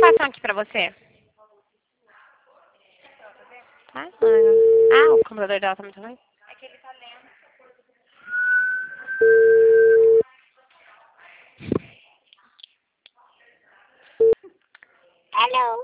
façam aqui pra você? Tá? Ah, o computador dela tá muito ruim? É que ele tá lendo. Hello.